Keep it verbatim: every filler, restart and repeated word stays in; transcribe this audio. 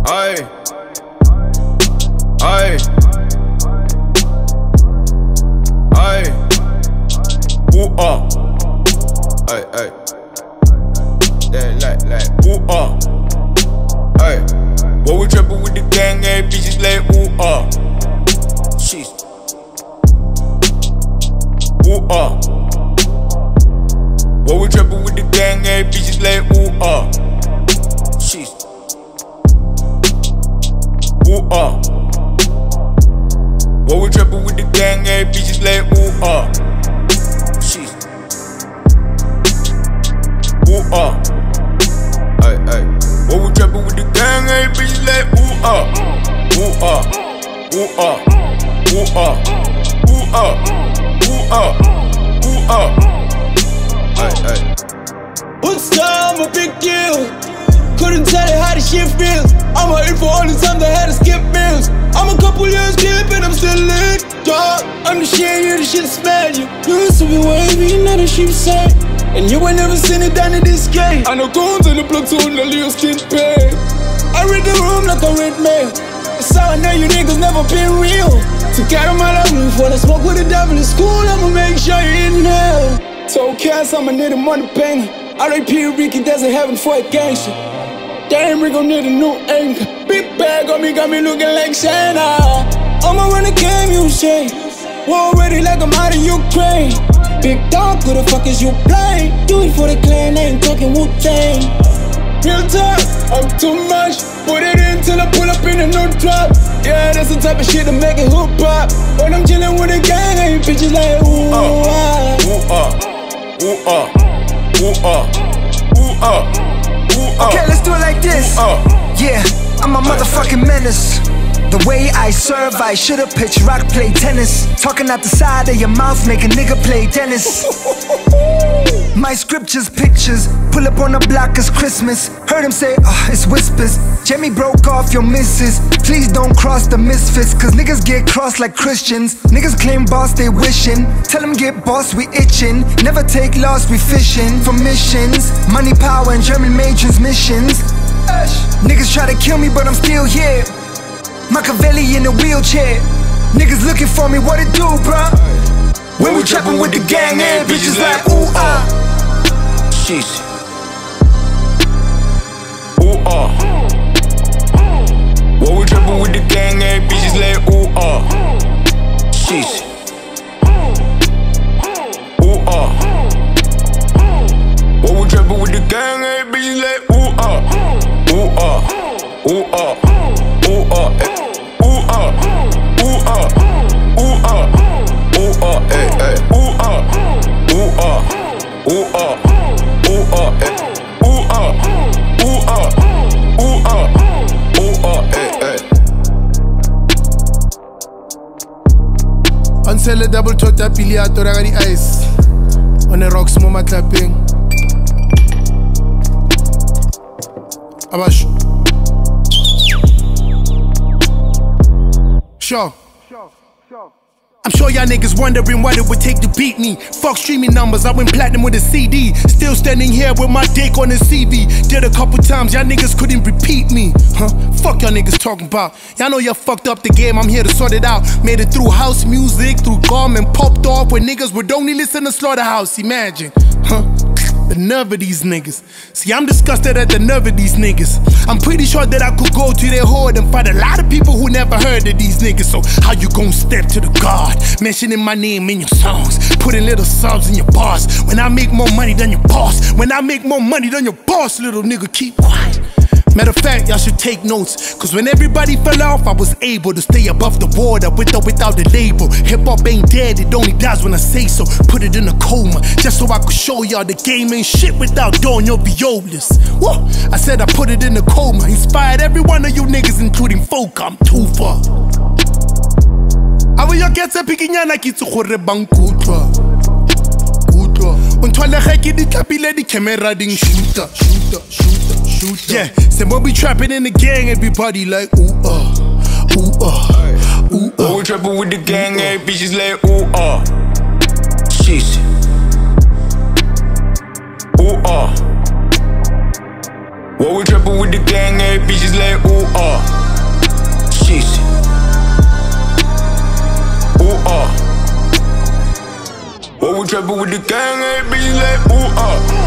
Aye. Aye. Aye. Ooh ah. Aye aye. Yeah, like like ooh ah. Aye. What we trapping with the gang? Hey, bitches like ooh ah. Sheesh. Ooh ah. What we trapping with the gang? Hey, bitches like ooh ah. Sheesh. Ooh ah. What we trapping with the gang? Hey, bitches like ooh ah. Sheesh. Ooh ah. Ay ay. What we trapping with the gang? Hey, bitches like ooh ah. Ooh ah. Ooh ah. Ooh ah. Ooh ah. Ooh ah. Ooh ah. Ay ay. Woodstock, I'm a big deal. Couldn't tell you how the shit feels. I'm waiting for all the time they had to skip meals. I'm a couple years deep and I'm still lit, dog. I'm the shit, you the shit smell you. You used to be wavy, now the shit say. And you ain't never seen it down in this game. I know goons in the platoon, the little skin pay. I read the room like a red mail. That's how I know you niggas never been real. To carry my love before I smoke with the devil in school, I'ma make sure you in hell. So cash, I'ma need a money banger. R A P Ricky doesn't heaven for a gangster. Damn, we gon' need a new anchor. Big bag on me, got me looking like Santa. I'ma run the game, you say. War ready like I'm out of Ukraine. Big dog, who the fuck is you playing? Do it for the clan, I ain't talking Wu-Tang. Real talk, I'm too much. Put it in till I pull up in a new drop. Yeah, that's the type of shit to make it hoop pop. When I'm chillin' with the gang, I ain't bitches like ooh ah. Ooh ah. Ooh ah. Ooh ah. Ooh ah. Okay, let's do it like this. Yeah, I'm a motherfucking menace. The way I serve, I should've pitched rock, play tennis. Talking out the side of your mouth, make a nigga play tennis. My scriptures, pictures, pull up on the block, it's Christmas. Heard him say, oh, it's whispers. Jimmy broke off your missus. Please don't cross the misfits, cause niggas get crossed like Christians. Niggas claim boss, they wishing. Tell them get boss, we itching. Never take loss, we fishing for missions. Money, power, and German made transmissions. Niggas try to kill me, but I'm still here. Machiavelli in a wheelchair. Niggas looking for me, what it do, bruh? When we trapping with the gang, and bitches like ooh ah. Sheesh. Ooh ah. What we trapping with the gang, and bitches like ooh ah. Sheesh. Ooh ah. What we trapping with the gang, and bitches like ooh ah. Ooh ah. Ooh ah. Ooh ah. Ooh ah. Ooh ah. Ooh ah. Ooh ah. Ay ay. Ooh ah. Ooh ah. Ooh ah. Ooh ah. Ooh ah. Ooh ah. Ooh ah. Ooh ah. Ay ay. Ansel double tot up Iliato raga di ice. On the rocks mama clapping. Abash. Sure. I'm sure y'all niggas wondering what it would take to beat me. Fuck streaming numbers, I went platinum with a C D. Still standing here with my dick on the C V. Did a couple times, y'all niggas couldn't repeat me. Huh? Fuck y'all niggas talking about. Y'all know y'all fucked up the game, I'm here to sort it out. Made it through house music, through gum and popped off when niggas would only listen to Slaughterhouse, imagine. Huh? The nerve of these niggas. See, I'm disgusted at the nerve of these niggas. I'm pretty sure that I could go to their hood and find a lot of people who never heard of these niggas. So how you gon' step to the God, mentioning my name in your songs, putting little subs in your bars? When I make more money than your boss, when I make more money than your boss, little nigga, keep quiet. Matter of fact, y'all should take notes, cause when everybody fell off, I was able to stay above the water with or without the label. Hip-hop ain't dead, it only dies when I say so. Put it in a coma, just so I could show y'all the game ain't shit without doing your violas. Whoa, I said I put it in a coma, inspired every one of you niggas, including folk, I'm too far. Abo yo ketsa pikinyana kitse gore bankutlwa. Kutlwa. Untwala ga ke di tlapile di camera ding shooter, shooter, shooter, shooter. Yeah, say when we trapping in the gang, everybody like ooh ah, ooh ah, ooh ah. When we trapping with the gang, every bitches like ooh ah. Sheesh. Ooh ah. What we trapping with the gang, eh? Bitches like ooh ah. Sheesh. Ooh ah. What we trapping with the gang, eh? Bitches like ooh ah.